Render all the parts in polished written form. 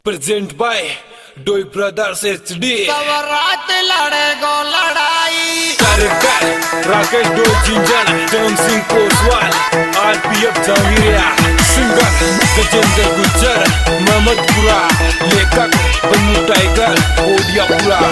Present by डोई brothers HD। रात लड़े गो लड़ाई कर राकेश डोई चिंजन, जौन सिंह कोसवाल, RPF जहांगीरिया, सिंगर गजेंद्र गुज्जर, मोहम्मदपुरा, लेखक Bannu tiger, Odiapura.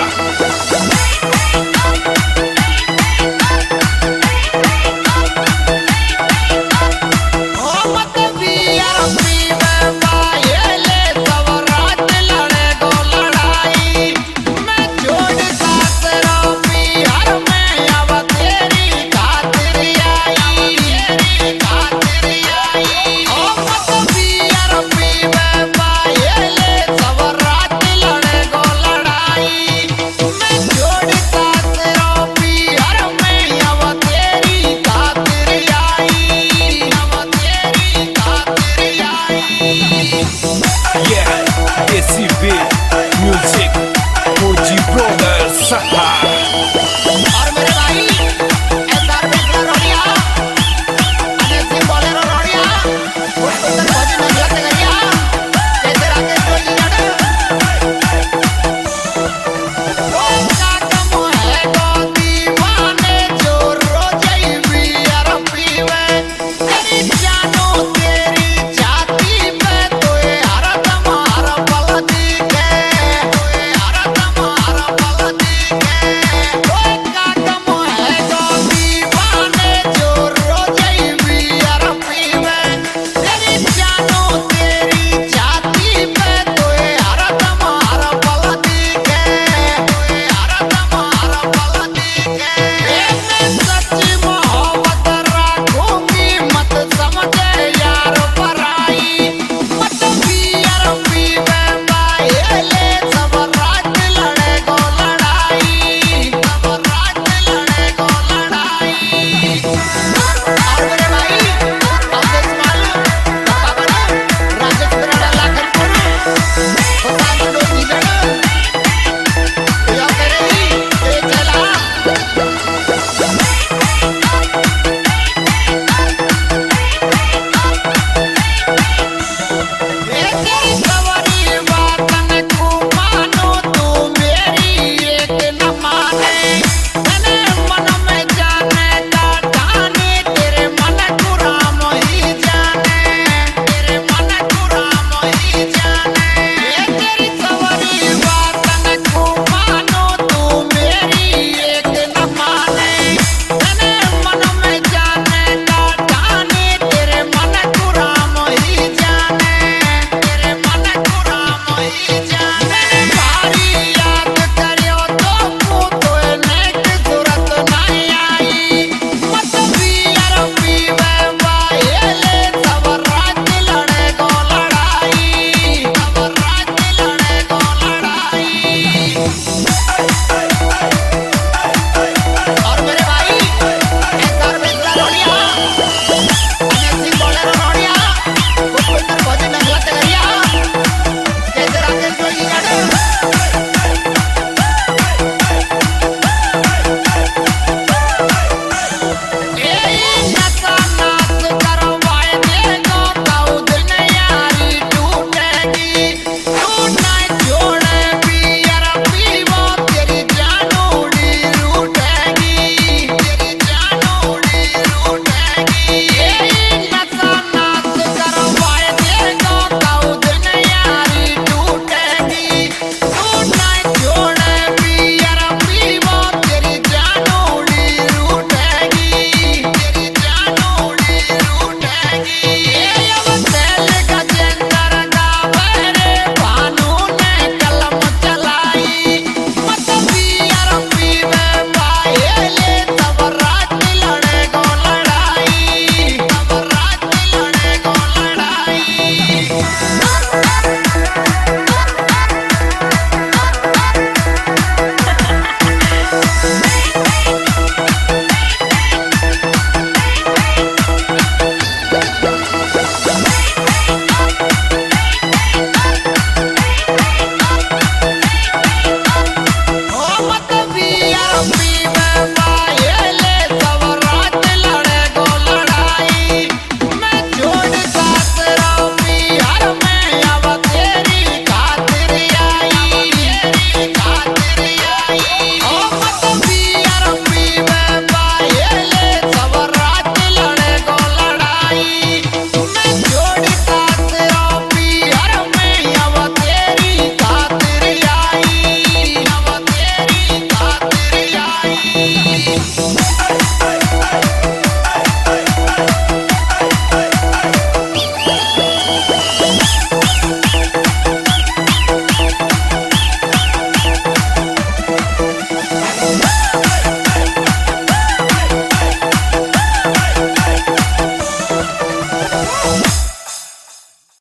Music, OG Brothers। और मेरे भाई SRP रोड़िया अनेक सिंह बोलेरो रोड़िया उत्तर फौजी में लग गरिया कैसे राकेश डोई जाने रोका कम है गो दीवाने जो रोजई भी RP में तेरी जानो तेरी जाति पे तो हर दम हर पल दी के Hey!